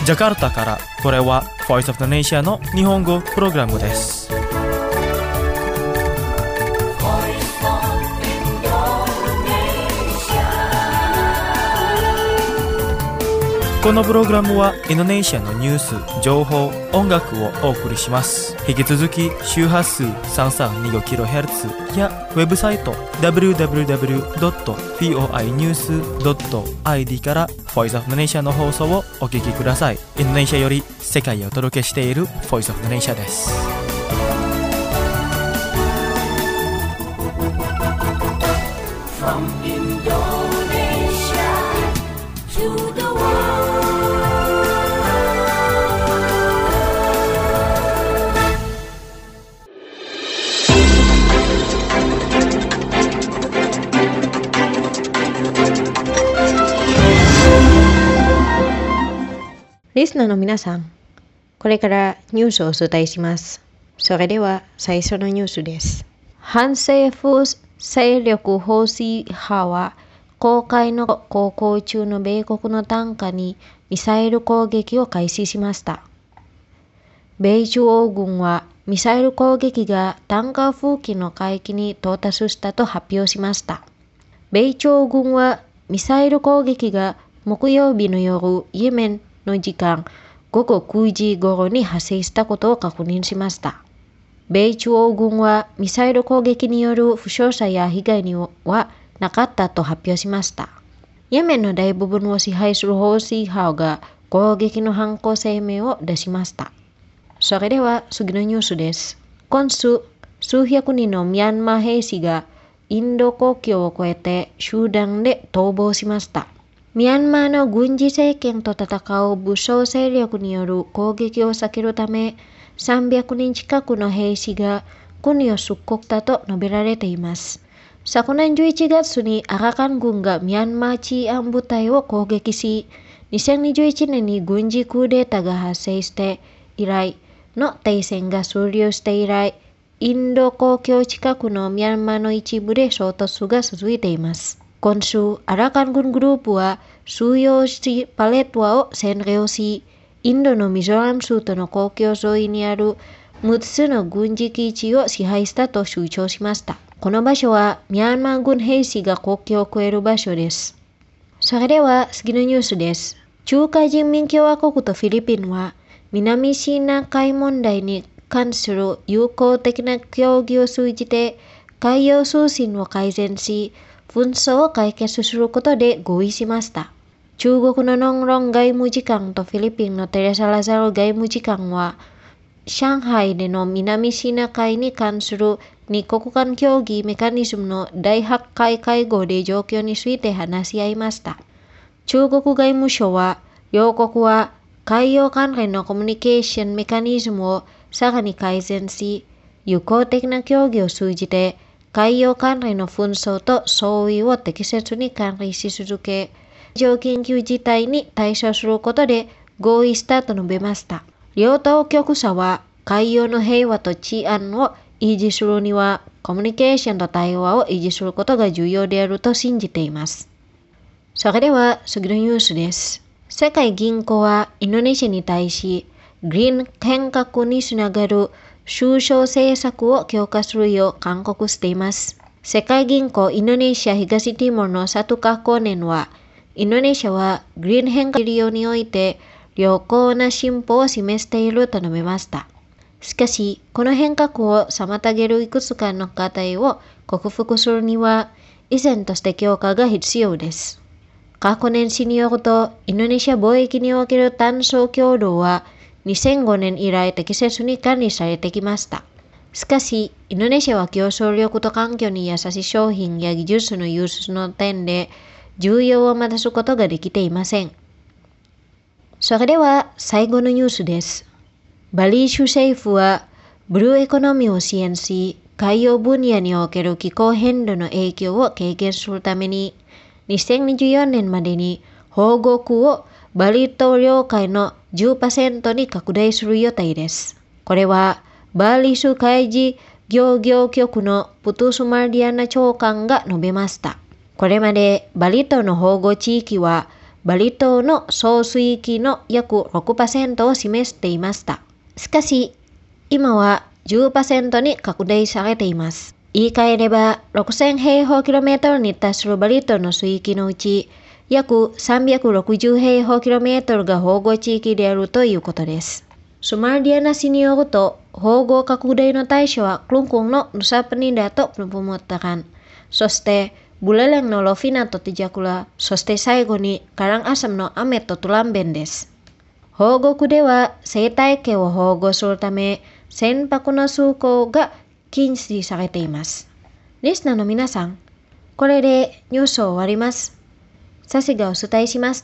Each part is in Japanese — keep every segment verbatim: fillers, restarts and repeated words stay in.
ジャカルタからこれは Voice of the Nation の日本語プログラムです。このプログラムはインドネシアのニュース、情報、音楽をお送りします。引き続き周波数 さんさんにごキロヘルツ やウェブサイト ダブリューダブリューダブリュードットフォーアイニュースドットアイディー から Voice of the Nation の放送をお聞きください。インドネシアより世界へお届けしている Voice of the Nation です。From Indonesia to the world. リスナーの皆さん、これからニュースをお伝えします。それでは最初のニュースです。反政府勢力保守派は公海の航行中の米国の艦艦にミサイル攻撃を開始しました。米中欧軍はミサイル攻撃が艦艦付近の海域に到達したと発表しました。米朝軍はミサイル攻撃が木曜日の夜、イエメンの時間ごごくじ頃に発生したことを確認しました。米中欧軍はミサイル攻撃による負傷者や被害にはなかったと発表しました。イエメンの大部分を支配するホーシー派が攻撃の犯行声明を出しました。それでは次のニュースです。今週、数百人のミャンマー兵士がインド国境を越えて集団で逃亡しました。ミャンマーの軍事政権と戦う武装勢力による攻撃を避けるため、さんびゃくにん近くの兵士が国を出国したと述べられています。昨年じゅういちがつにアラカン軍がミャンマー治安部隊を攻撃し、にせんにじゅういちねんに軍事クーデターが発生して以来の停戦が終了して以来、インド国境近くのミャンマーの一部で衝突が続いています。今週、アラカン軍グループは収容地パレットワを占領し、インドのミゾラム州との国境沿いにあるむっつの軍事基地を支配したと主張しました。この場所はミャンマー軍兵士が国境を越える場所です。それでは次のニュースです。中華人民共和国とフィリピンは南シナ海問題に関する友好的な協議を通じて海洋通信を改善し、紛争を解決することで合意しました。中国のノンロン外務次官とフィリピンのテレサ・ラザロ外務次官は、上海での南シナ海に関する二国間協議メカニズムのだいはちかい会合で状況について話し合いました。中国外務省は、両国は海洋関連のコミュニケーションメカニズムをさらに改善し、友好的な協議を通じて、海洋関連の紛争と相違を適切に管理し続け、緊急事態に対処することで合意したと述べました。両当局者は海洋の平和と治安を維持するにはコミュニケーションと対話を維持することが重要であると信じています。それでは次のニュースです。世界銀行はインドネシアに対しグリーン変革につながる就商政策を強化するよう勧告しています。世界銀行インドネシア東ティモールの佐藤華光年は、インドネシアはグリーン変革量において良好な進歩を示していると述べました。しかし、この変革を妨げるいくつかの課題を克服するには、依然として強化が必要です。過去年史によると、インドネシア貿易における炭素強度は、にせんごねん以来適切に管理されてきました。しかし、インドネシアは競争力と環境に優しい商品や技術の輸出の点で重要を増すことができていません。それでは最後のニュースです。バリ州政府はブルーエコノミーを支援し、海洋分野における気候変動の影響を軽減するために、にせんにじゅうよねんまでに保護区をバリ島領海の じゅっパーセント に拡大する予定です。これはバリ州海事漁業局のプトゥスマリアナ長官が述べました。これまでバリ島の保護地域はバリ島の総水域の約 ろくパーセント を示していました。しかし、今は じゅっパーセント に拡大されています。言い換えれば、ろくせん平方キロメートルに達するバリ島の水域のうち、約さんびゃくろくじゅう平方キロメートルが保護地域であるということです。スマルディアナ氏によると、保護拡大の対象はkelungkungのNusa PenidaとPemuttaran。そして、BulelengのLovinaとTijakula、そして最後にカランアサムのアメとトランベンです。保護区では生態系を保護するため、船舶の通行が禁止されています。リスナーの皆さん、これでニュースを終わります。サシがお伝えしました。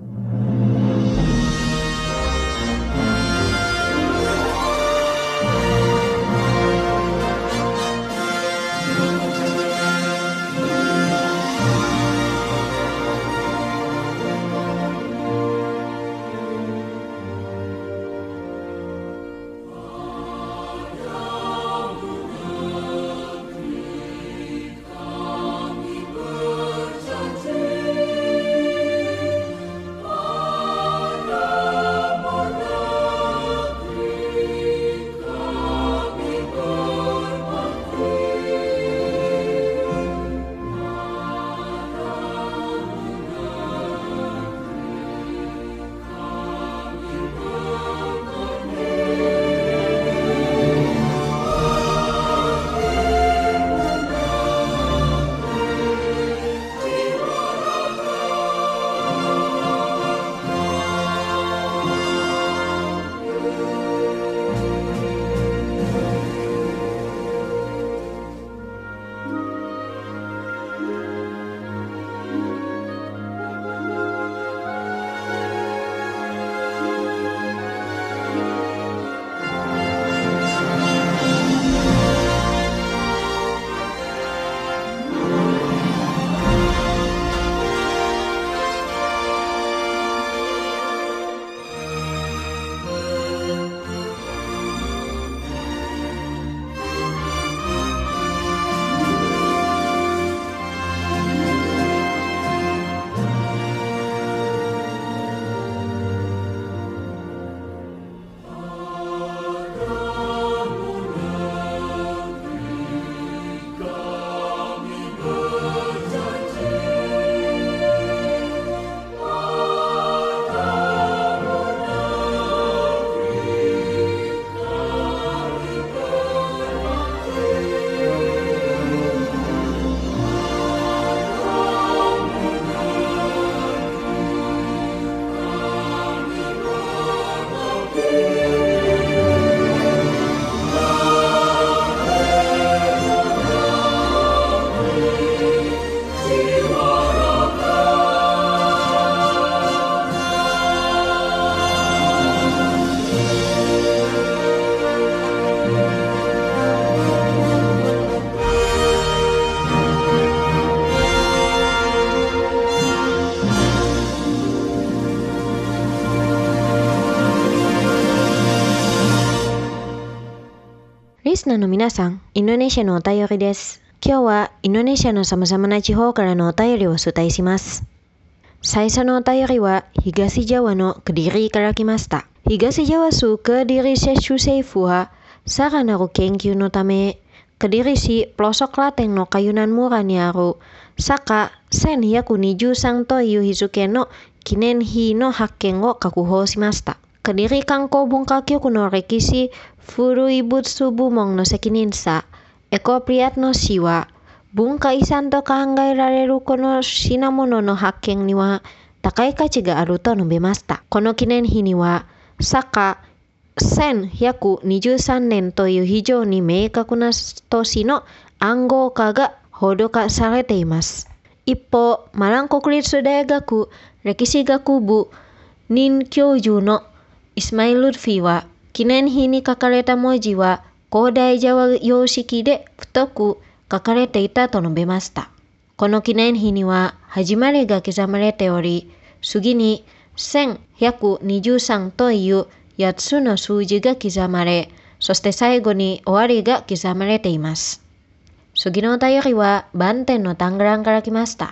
リスナーの皆さん、インドネシアのお便りです。今日はインドネシアの様々な地方からのお便りをお伝えします。最初のお便りは東ジャワのKediriから来ました。東ジャワ州Kediri Sesusefuはさらなる研究のため、Kediri市pelosok KlatenのKayunan Murahにある坂せんひゃくにじゅうさんという日付の記念碑の発見を確保しました。Kediri Kangko Bungkakyo no Rekisi Furuibutsu Bumong no Sekinin sa Eko Priyatno Shiwa文化遺産と考えられるこの品物の発見には高い価値があると述べました。この記念碑には坂せんひゃくにじゅうさんねんという非常に明確な年の暗号化が施されています。一方、マラン国立大学歴史学部任教授のイスマイル・ルフィは記念碑に書かれた文字は古代ジャワ様式で太く書かれていたと述べました。この記念碑には始まりが刻まれており、次にせんひゃくにじゅうさんというやっつの数字が刻まれ、そして最後に終わりが刻まれています。次のお便りはバンテンのタングランから来ました。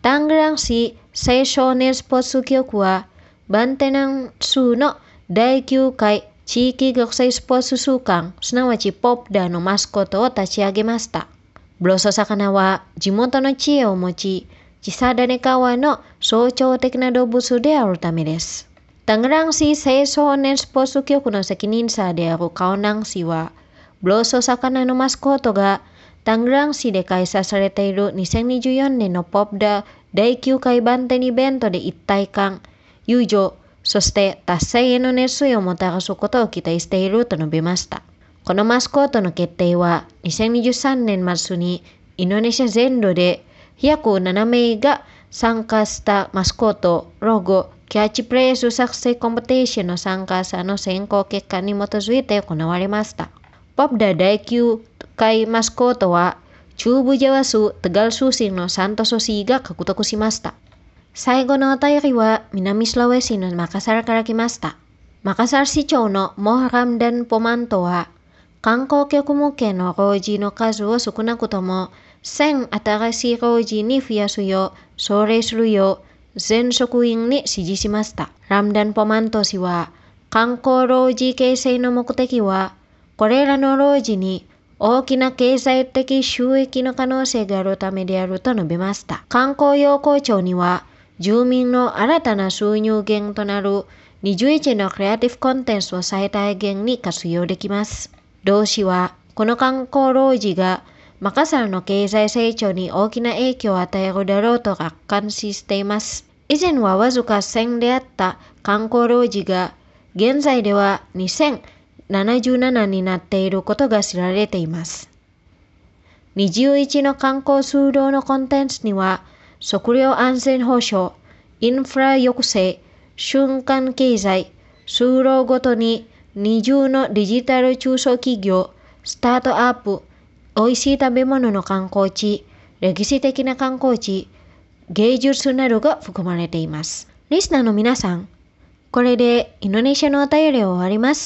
タングラン市青少年スポーツ局はバンテナン州のだいきゅうかい地域学生スポーツ週間、すなわちポプダのマスコットを立ち上げました。ブロソ魚は地元の知恵を持ち、チサダネ川の象徴的な動物であるためです。タングラン市青少年スポーツ局の責任者であるカオナン市は、ブロソ魚のマスコットがタングラン市で開催されているにせんにじゅうよねんのポプダだいきゅうかいバンテンイベントで一体感、友情、そして達成への熱意をもたらすことを期待していると述べました。このマスコットの決定はにせんにじゅうさんねん末にインドネシア全土で約ななめいが参加したマスコット、ロゴ、キャッチフレーズ作成コンペテーションの参加者の選考結果に基づいて行われました。ポプダだいきゅうかいマスコットは中部ジャワ州テガル出身のサントソシーが獲得しました。最後のお便りは南スラウェシのマカサルから来ました。マカサル市長のモハラムダン・ポマントは、観光客向けの老人の数を少なくともせん新しい老人に増やすよう奨励するよう全職員に指示しました。ラムダン・ポマント氏は、観光老人形成の目的は、これらの老人に大きな経済的収益の可能性があるためであると述べました。観光要項庁には、住民の新たな収入源となるにじゅういちのクリエイティブコンテンツを最大限に活用できます。同氏は、この観光老人がマカサルの経済成長に大きな影響を与えるだろうと楽観視しています。以前はわずかせんであった観光老人が、現在ではにせんななじゅうななになっていることが知られています。にじゅういちの観光数量のコンテンツには、食料安全保障、インフラ抑制、瞬間経済、数量ごとににじゅうのデジタル中小企業、スタートアップ、おいしい食べ物の観光地、歴史的な観光地、芸術などが含まれています。リスナーの皆さん、これでインドネシアのお便りを終わります。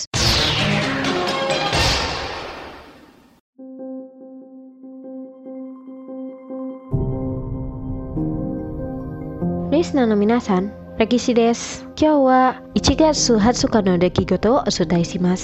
リスナーの皆さん、歴史です。今日はいちがつはつかの出来事をお伝えします。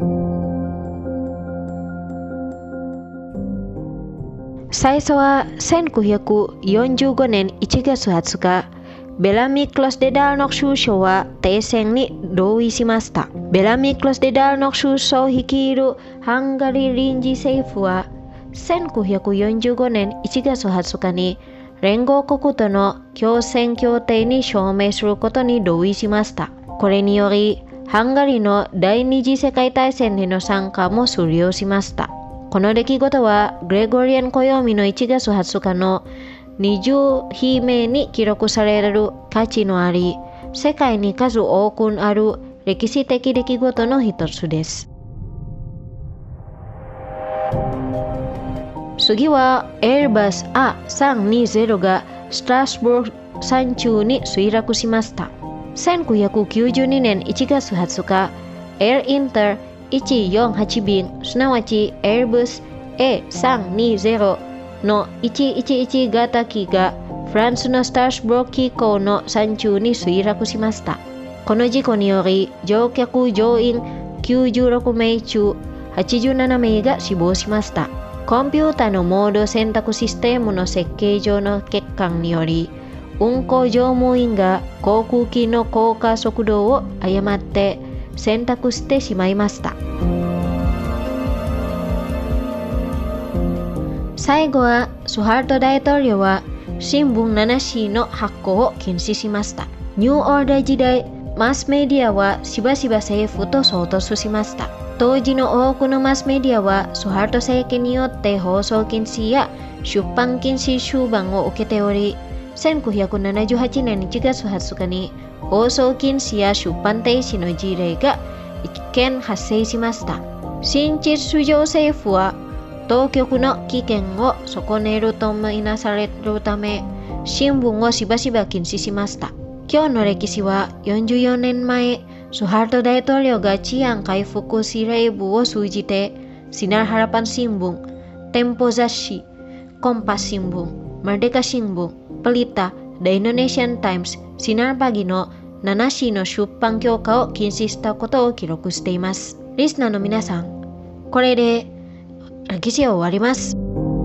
最初はせんきゅうひゃくよんじゅうごねんいちがつはつか、ベラミ・クロス・デ・ダルノク首相は停戦に同意しました。ベラミ・クロス・デ・ダルノク首相率いるハンガリー臨時政府はせんきゅうひゃくよんじゅうごねんいちがつはつかに連合国との共戦協定に署名することに同意しました。これにより、ハンガリーの第二次世界大戦への参加も終了しました。この出来事は、グレゴリアン暦のいちがつはつかの二十日目に記録される価値のあり、世界に数多くある歴史的出来事の一つです。次はエアバス エーさんにじゅう がストラスブルク山中に墜落しました。せんきゅうひゃくきゅうじゅうにねんいちがつはつか、エアインターいちよんはち便、すなわちエアバス エーさんにじゅう のいちいちいち型機がフランスのストラスブルク機構の山中に墜落しました。この事故により乗客乗員きゅうじゅうろくめい中はちじゅうななめいが死亡しました。コンピュータのモード選択システムの設計上の欠陥により、運航乗務員が航空機の降下速度を誤って選択してしまいました。最後はスハルト大統領は新聞ななしの発行を禁止しました。ニューオーダー時代、マスメディアはしばしば政府と衝突しました。当時の多くのマスメディアはスハルト政権によって放送禁止や出版禁止終盤を受けており、せんきゅうひゃくななじゅうはちねんいちがつはつかに放送禁止や出版停止の事例がいっけん発生しました。新秩序上政府は当局の危険を損ねるとみなされるため、新聞をしばしば禁止しました。今日の歴史はよんじゅうよねんまえ、スハルト大統領が治安回復司令部を通じて、シナルハラパン新聞、テンポ雑誌、コンパス新聞、マルデカ新聞、 pelita The Indonesian Times シナーパギのなな紙の出版許可を禁止したことを記録しています。リスナーの皆さん、これで記事を終わります。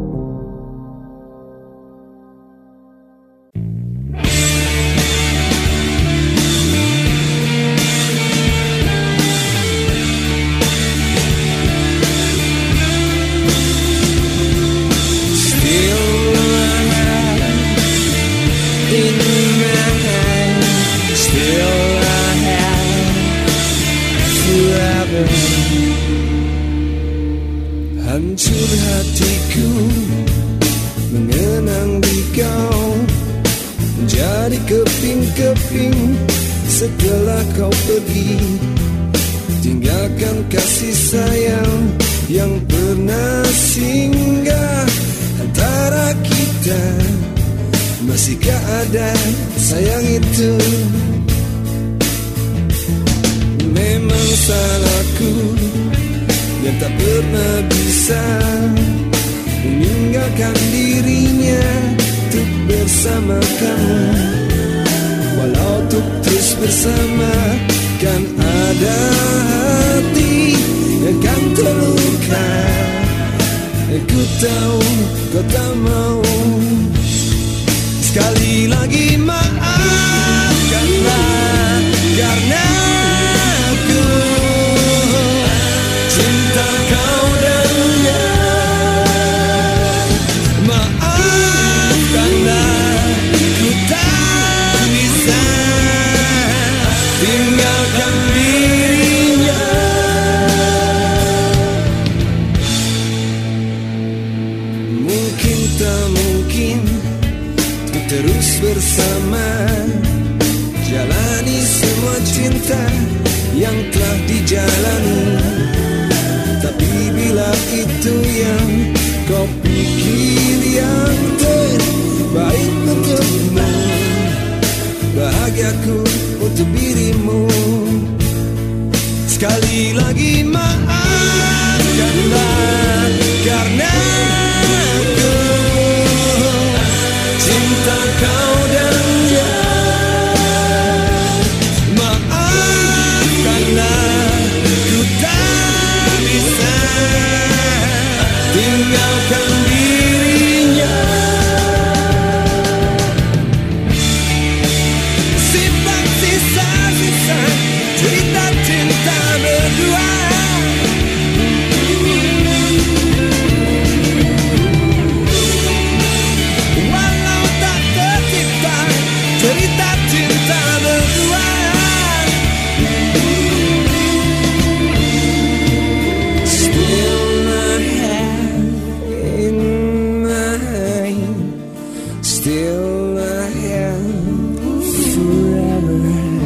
Hancur hatiku mengenang di kau, jadi keping-keping setelah kau pergi, tinggalkan kasih sayang yang pernah singgah antara kita. Masihkah ada sayang itu? Memang salahku yang tak pernah bisa meninggalkan dirinya untuk bersama kamu. Walau untuk terus bersama, kan ada hati yang kan terluka. Aku tahu kau tak mau. Sekali lagi maafkanlah, karena aku cinta kau dan dia. Maafkanlah, ku tak bisa tinggalkan dirinya. Mungkin tak mungkin ku terus bersama, jalani semua cinta yang telah dijalani. Tapi bila itu yang kau pikir yang terbaik untukmu, bahagiaku untuk dirimu. Sekali lagi maafkanlah, karena aku cinta kau dan dia. Maafkanlah, ku tak bisa tinggalkan dirinya. Simpan sisa-sisa cerita cinta berdua. Walau tak tercipta cerita cinta berdua. Still I have forever.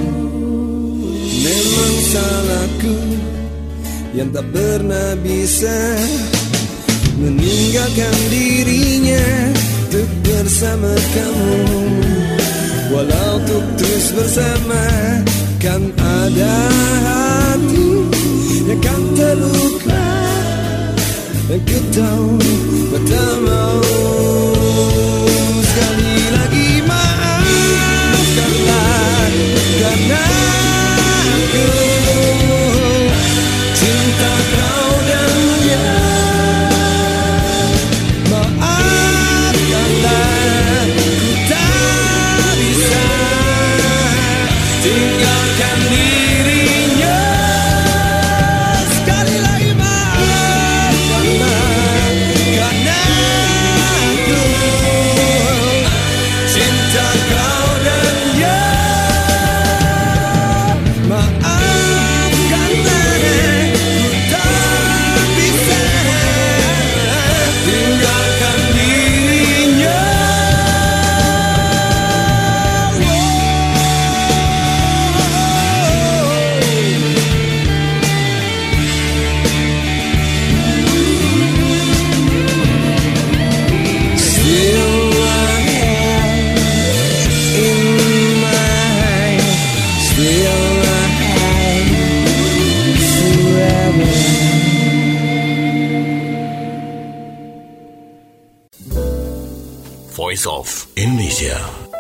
Memang salahku yang tak pernah bisa meninggalkan dirinya untuk bersama kamu. Walau untuk terus bersama, kan ada hati yang kan terluka. Aku tahu kau tak mau. Sekali lagi maafkanlah, karena aku cinta kau dan dia. Maafkanlah, ku tak bisa tinggalkan dirinya. Sekali lagi maafkanlah, karena aku cinta kau dan dia. Maafkanlah, ku tak bisa tinggalkan dirinya. Still I have in my, still I have forever. Voice of Indonesia.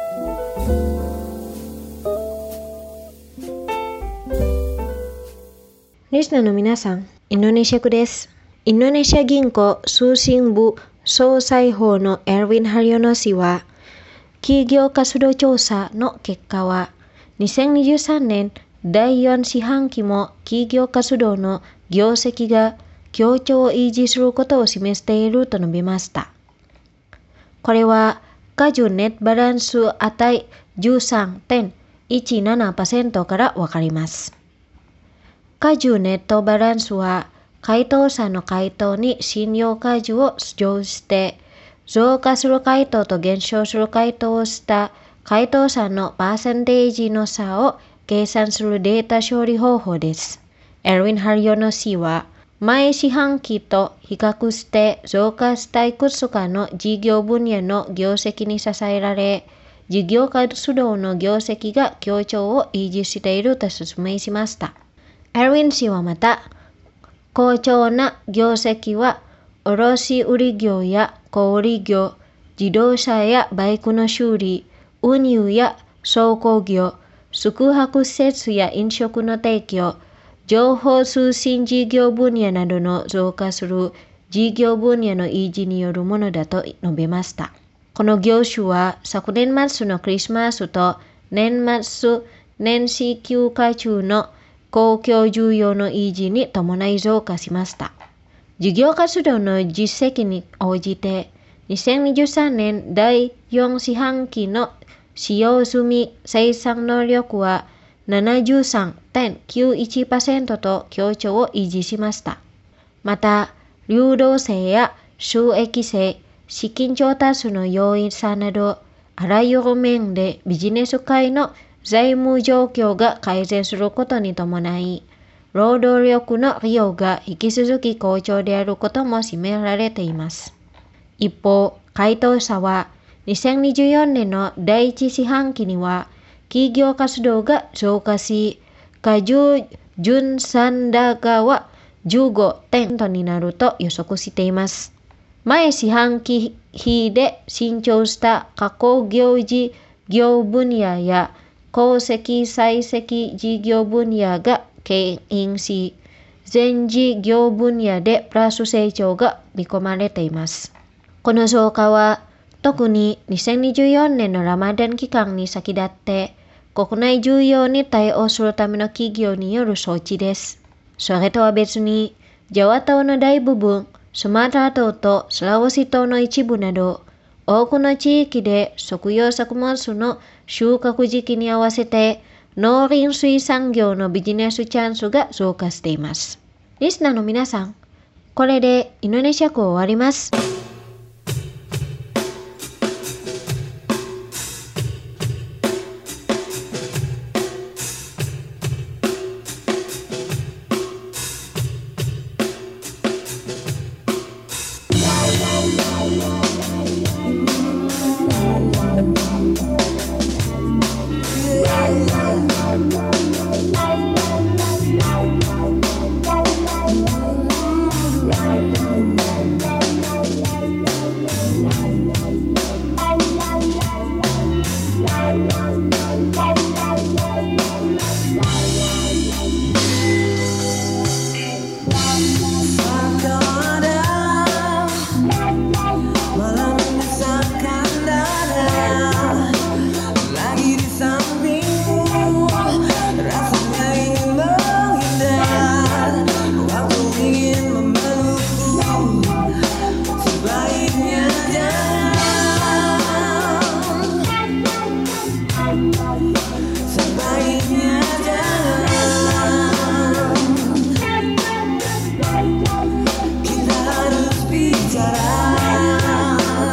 Listener の皆さん、インドネシア区です。インドネシア銀行通信部総裁法のエルウィン・ハリオノ氏は、企業活動調査の結果は、にせんにじゅうさんねんだいよん四半期も企業活動の業績が強調を維持することを示していると述べました。これは、過重ネットバランス値 じゅうさんてんいちななパーセント からわかります。過重ネットバランスは、回答者の回答に信用価値を乗して、増加する回答と減少する回答をした回答者のパーセンテージの差を計算するデータ処理方法です。エルウィン・ハリオノ氏は、前四半期と比較して増加したいくつかの事業分野の業績に支えられ、事業活動の業績が強調を維持していると説明しました。エルウィン氏はまた、好調な業績は、卸売業や小売業、自動車やバイクの修理、運輸や倉庫業、宿泊施設や飲食の提供、情報通信事業分野などの増加する事業分野の維持によるものだと述べました。この業種は昨年末のクリスマスと年末年始休暇中の公共需要の維持に伴い増加しました。事業活動の実績に応じて、にせんにじゅうさんねんだいよん四半期の使用済み生産能力は ななじゅうさんてんきゅういちパーセント と強調を維持しました。また、流動性や収益性、資金調達の容易さなど、あらゆる面でビジネス界の財務状況が改善することに伴い、労働力の利用が引き続き好調であることも示られています。一方、回答者は、にせんにじゅうよねんのだいいち四半期には、企業活動が増加し、過重純残高はじゅうごてんになると予測しています。前四半期比で伸長した加工業事業分野や鉱石採石事業分野が牽引し、全事業分野でプラス成長が見込まれています。この増加は、特ににせんにじゅうよねんのラマダン期間に先立って、国内需要に対応するための企業による措置です。それとは別に、ジャワ島の大部分、スマトラ島とスラワシ島の一部など、多くの地域で食用作物の収穫時期に合わせて、農林水産業のビジネスチャンスが増加しています。リスナーの皆さん、これでインドネシア語を終わります。 Kita harus bicara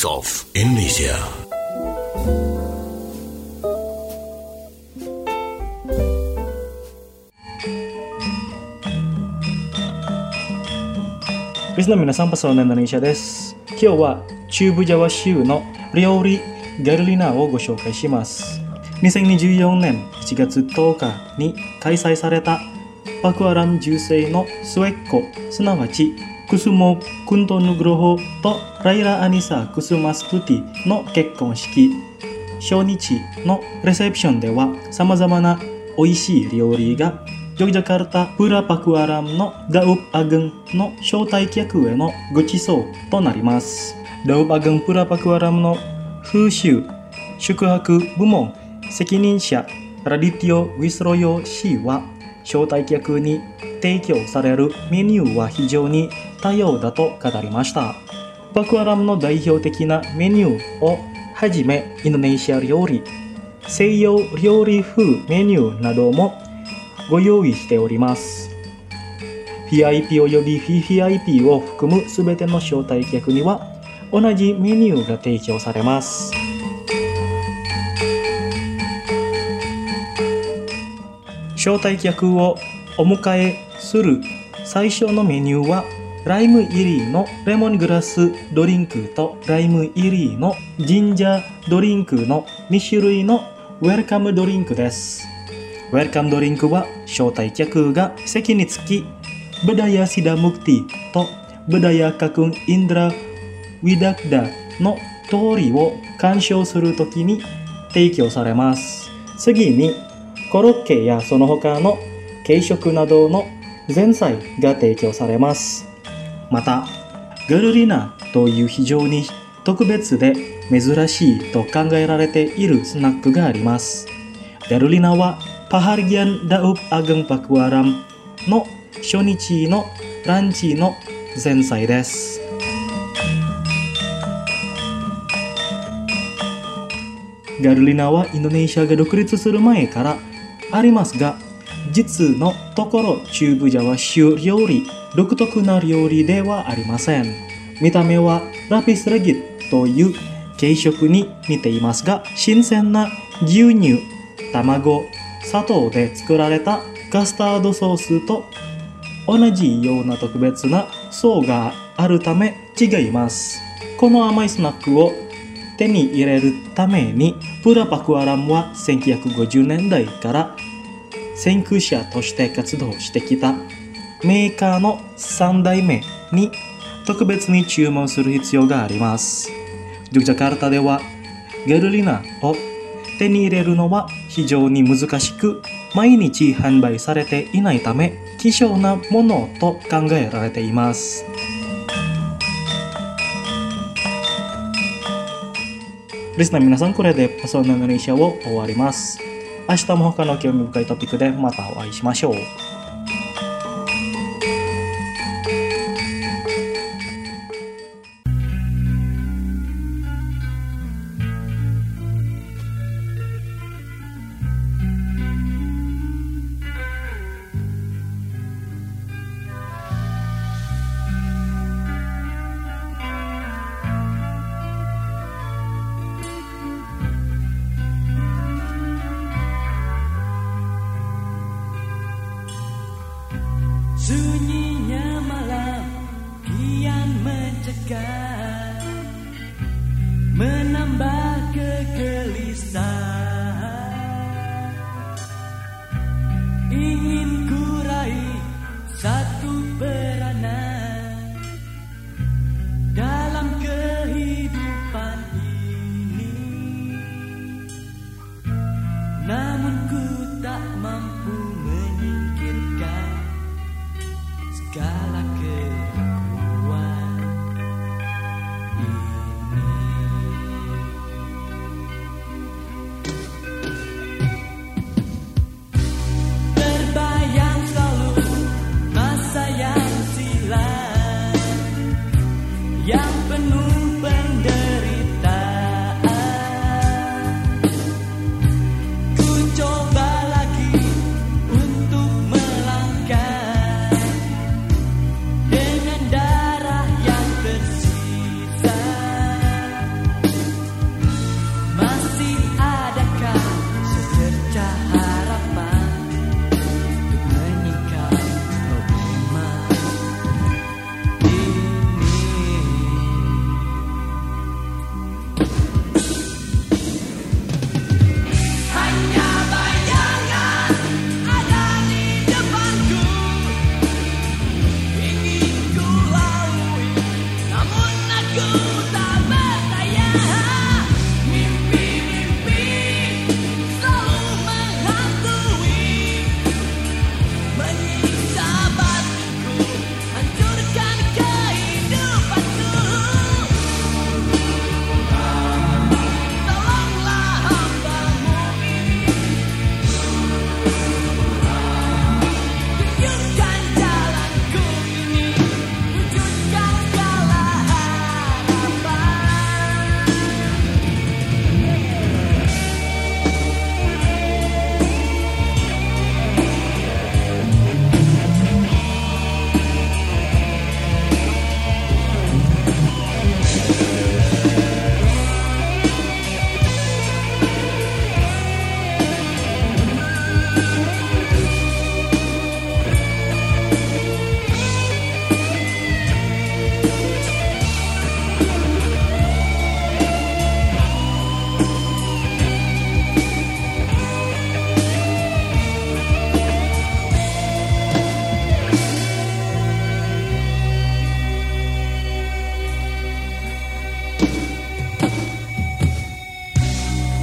Voice of Indonesia. Listener 皆さん、パソナンドネシアです。今日は中部ジャワ州の料理ガルリナをご紹介します。にせんにじゅうよねんいちがつとおかに開催されたパクアラムじゅう世の末っ子、すなわちクスモ・クントヌグロホとライラ・アニサ・クスマストゥティの結婚式初日のレセプションでは、さまざまな美味しい料理がヨグジャカルタ・プラパクアラムのダウプ・アグンの招待客へのご馳走となります。ダウプ・アグン・プラパクアラムの風習宿泊部門責任者ラディティオ・ウィスロヨ氏は、招待客に提供されるメニューは非常に多様だと語りました。パクアラムの代表的なメニューをはじめ、インドネシア料理、西洋料理風メニューなどもご用意しております。ブイアイピー および ブイアイピー を含むすべての招待客には同じメニューが提供されます。招待客をお迎えする最初のメニューは、ライム入りのレモングラスドリンクとライム入りのジンジャードリンクのにしゅるいのウェルカムドリンクです。ウェルカムドリンクは招待客が席につき、ブダヤシダムクティとブダヤカクンインドラウィダクダの通りを鑑賞するときに提供されます。次にコロッケやその他の軽食などの前菜が提供されます。また、ガルリナという非常に特別で珍しいと考えられているスナックがあります。ガルリナはパハリギャンダウプアグンパクワラムの初日のランチの前菜です。ガルリナはインドネシアが独立する前からありますが、実のところ中部ジャワ州料理独特な料理ではありません。見た目はラピスレギッという軽食に似ていますが、新鮮な牛乳、卵、砂糖で作られたカスタードソースと同じような特別な層があるため違います。この甘いスナックを手に入れるために、プラパクアラムはせんきゅうひゃくごじゅうねんだいから先駆者として活動してきたメーカーのさんだいめに特別に注文する必要があります。ヨグジャカルタではガルリナを手に入れるのは非常に難しく、毎日販売されていないため希少なものと考えられています。リスナー皆さん、これでパソナンドネシアを終わります。明日も他の興味深いトピックでまたお会いしましょう。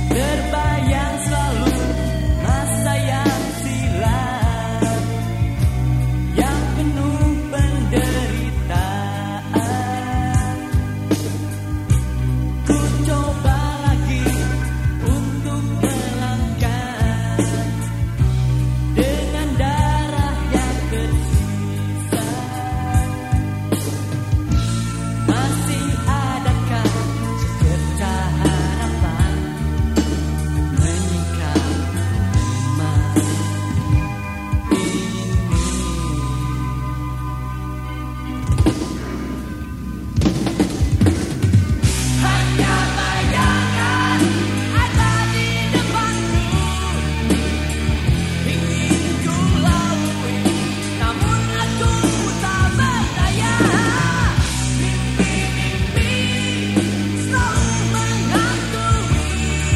Terbayang selalu masa yang silam yang penuh penderitaan. Ku coba lagi untuk melangkah dengan darah yang tersisa. Masih adakah secercah harapan menyingkap rumah ini? Hanya bayangan ada di depanku, ingin ku lalui, namun aku tak berdaya. Mimpi-mimpi selalu menghantui,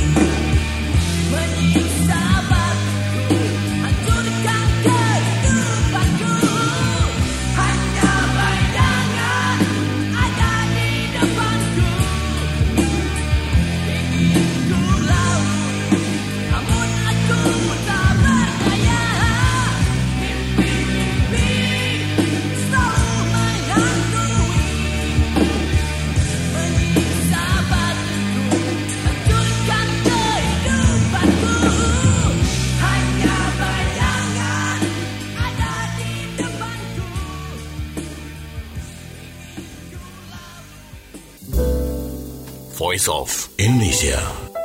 menyiksa batinku, hancurkan kehidupanku. Hanya bayangan ada di depanku, ingin ku lalui, namun aku tak berdaya. Mimpi-mimpi selalu menghantui, menyiksa batinku, hancurkan kehidupanku. Hanya bayangan ada di depanku. Voice of Indonesia.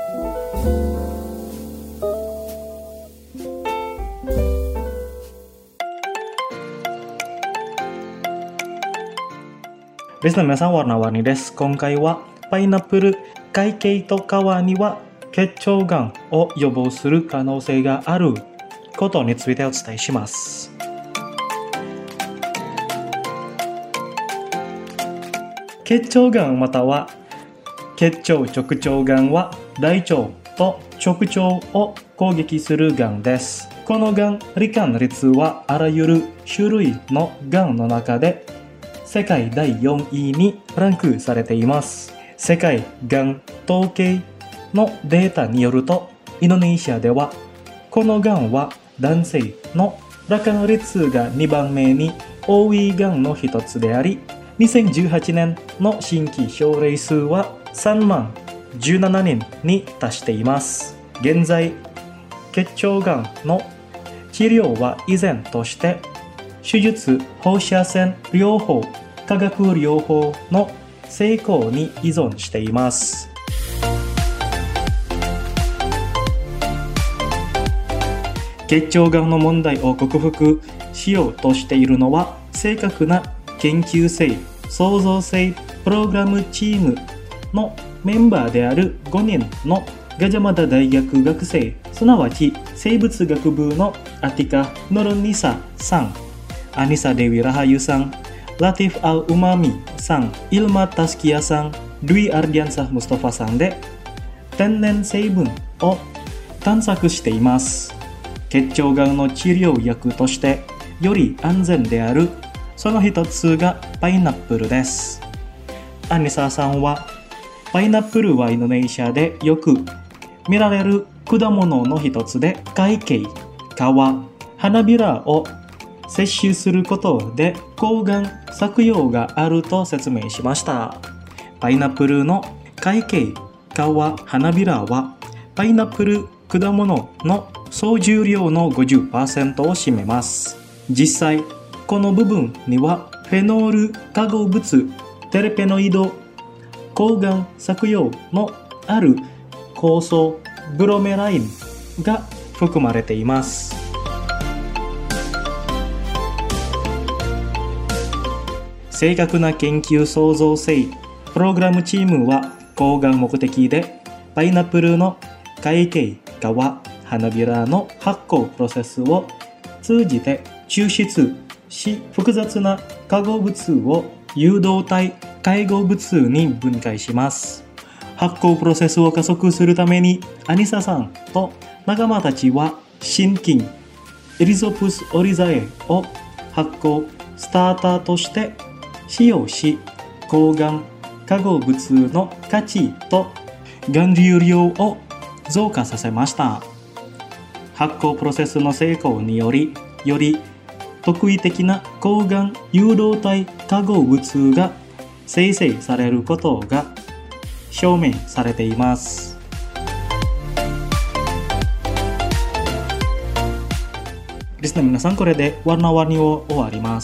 Listener 皆さん、warna-warniです。今回はパイナップル海茎と皮には結腸がんを予防する可能性があることについてお伝えします。結腸がんまたは結腸直腸がんは大腸と直腸を攻撃するがんです。このがん罹患率はあらゆる種類のがんの中で世界だいよんいにランクされています。世界がん統計のデータによると、インドネシアではこのがんは男性の罹患率がにばんめに多いがんの一つであり、にせんじゅうはちねんの新規症例数はさんまんじゅうななにんに達しています。現在、結腸がんの治療は依然として手術、放射線療法、化学療法の成功に依存しています。結腸がんの問題を克服しようとしているのは、正確な研究性、創造性プログラムチームのメンバーであるごにんのガジャマダ大学学生、すなわち生物学部のアティカ・ノルニサさん、アニサ・デウィ・ラハユさん、ラティフ・アル・ウマミさん、イルマ・タスキヤさん、ルイ・アルディアンサ・ムストファさんで天然成分を探索しています。結腸がんの治療薬としてより安全であるその一つがパイナップルです。アニサさんはパイナップルはインドネシアでよく見られる果物の一つで、海茎、皮、花びらを摂取することで抗がん作用があると説明しました。パイナップルの海茎、皮、花びらはパイナップル果物の総重量の ごじゅっパーセント を占めます。実際、この部分にはフェノール化合物、テレペノイド、抗がん作用のある酵素ブロメラインが含まれています。正確な研究創造性プログラムチームは抗がん目的でパイナップルの海茎、皮、花びらの発酵プロセスを通じて抽出し、複雑な化合物を誘導体介合物に分解します。発酵プロセスを加速するためにアニサさんと仲間たちは真菌エリゾプスオリザエを発酵スターターとして使用し、抗がん化合物の価値と含有量を増加させました。発酵プロセスの成功により、より特異的な抗がん誘導体化合物が生成されることが証明されています。リスナーの皆さん、これでワナワニを終わります。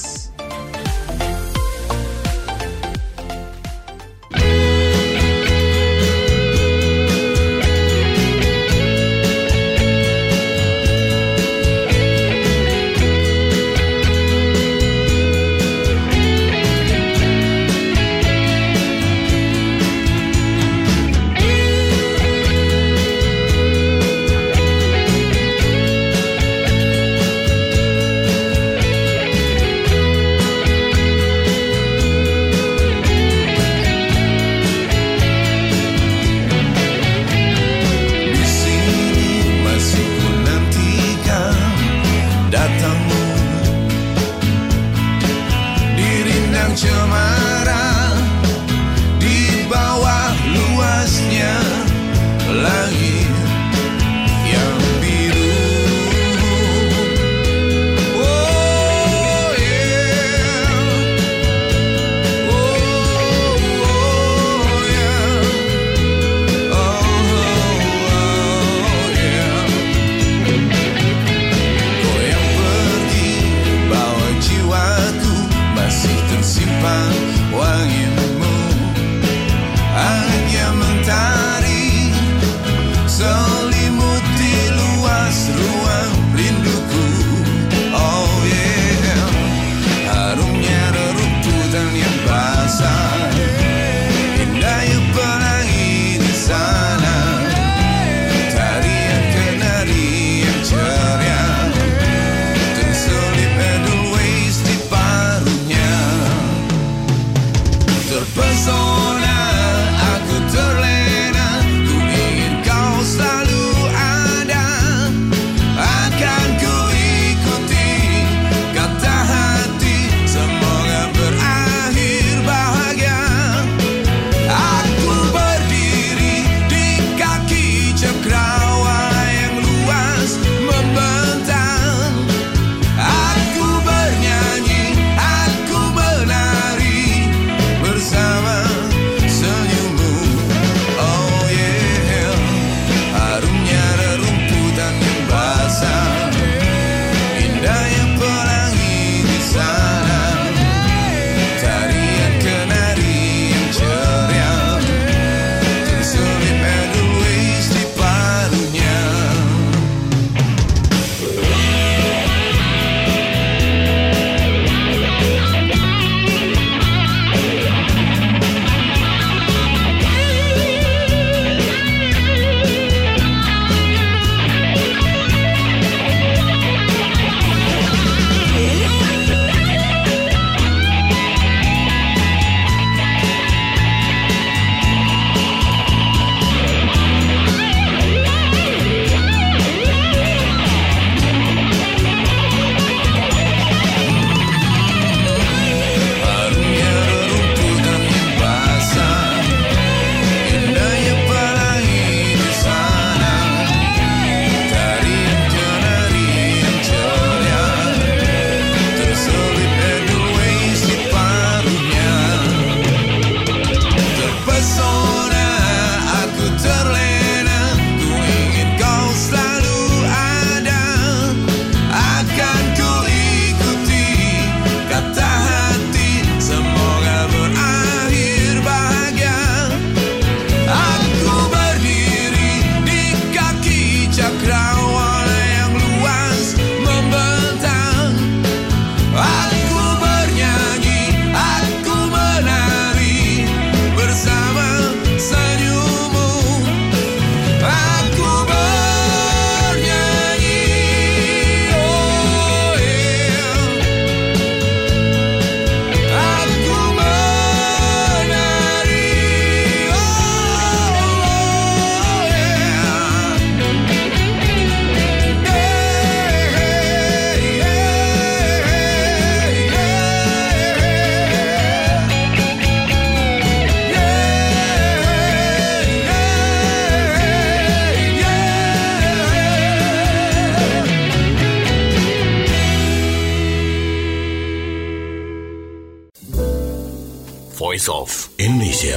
Voice of Indonesia.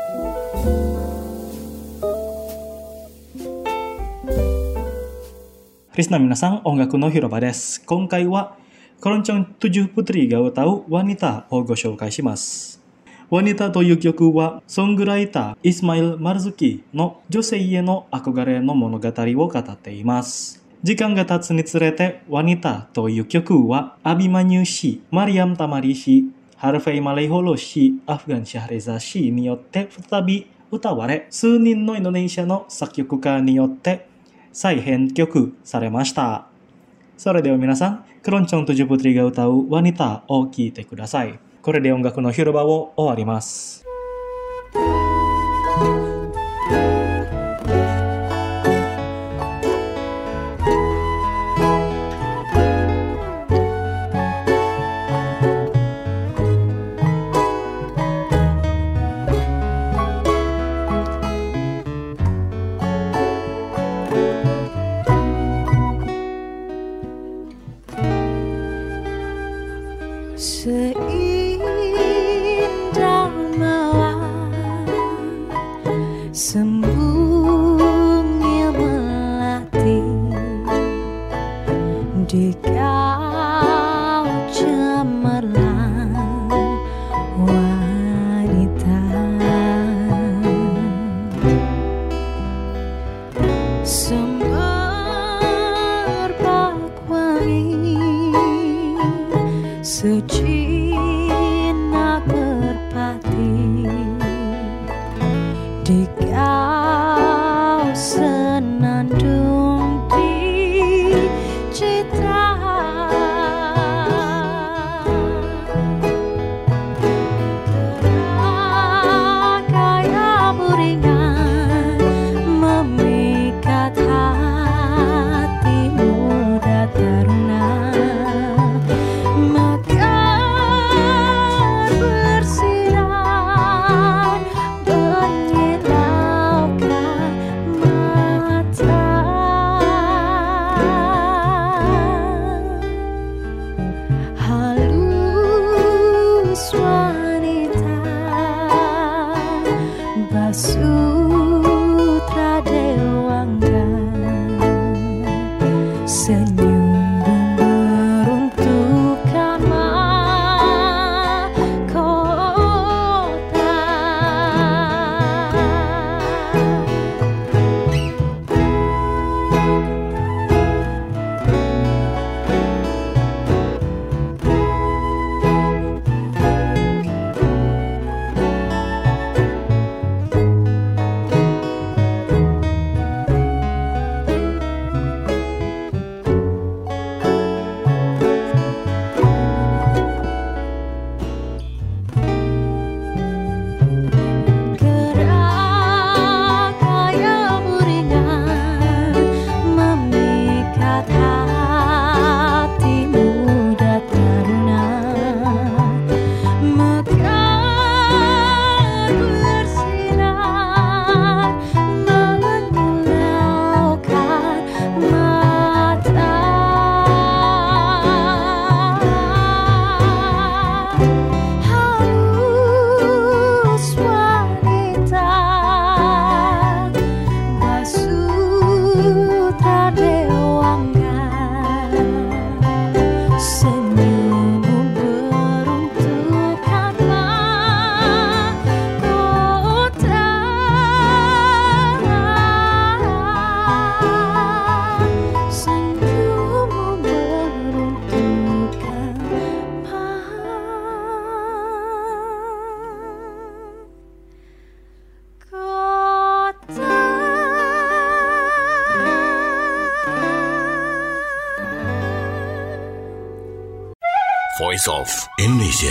リスナー皆さん、音楽の広場です。今回はコロンチョントゥジュプトリが歌うワニタをご紹介します。ワニタという曲はソングライターイスマイル・マルズキの女性への憧れの物語を語っています。時間が経つにつれてワニタという曲はアビマニュー氏、マリアム・タマリ氏、ハルフェイ・マレイホロ氏、アフガン・シャハレザ氏によって再び歌われ、数人のインドネシアの作曲家によって再編曲されました。それでは皆さん、クロンチョントゥジュプトリが歌うワニタを聴いてください。これで音楽の広場を終わります。 Seindah mawar sembunyi melati di kau cemerlang wanita, semerbak wangi sejinak merpati di kau senandung di citra gerak gaya buringan memikat hati muda taruna. Sutra Dewangga, senyum beruntukkan mahkota. Voice of Indonesia.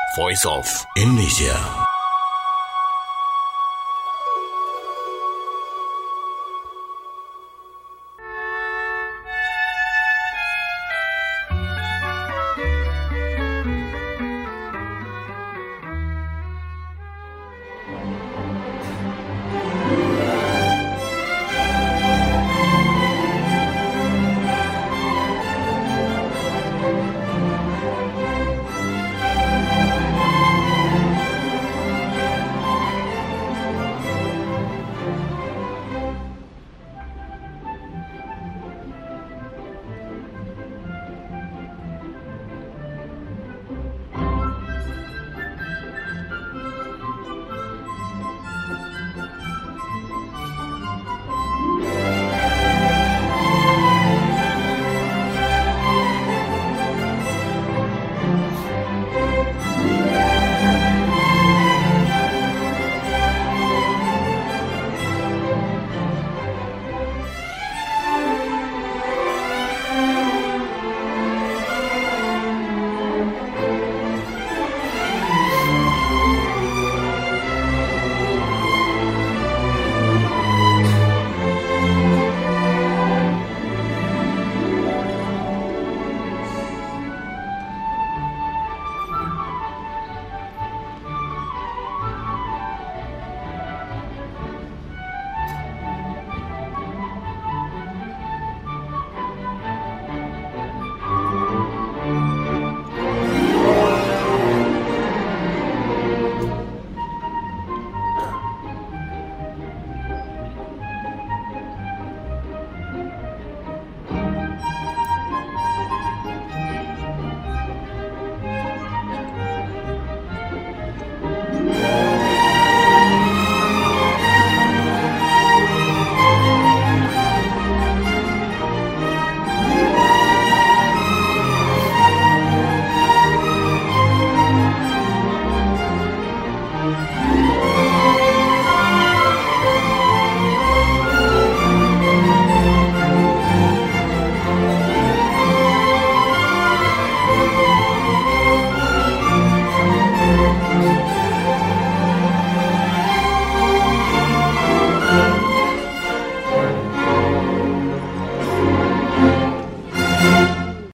Voice of Indonesia.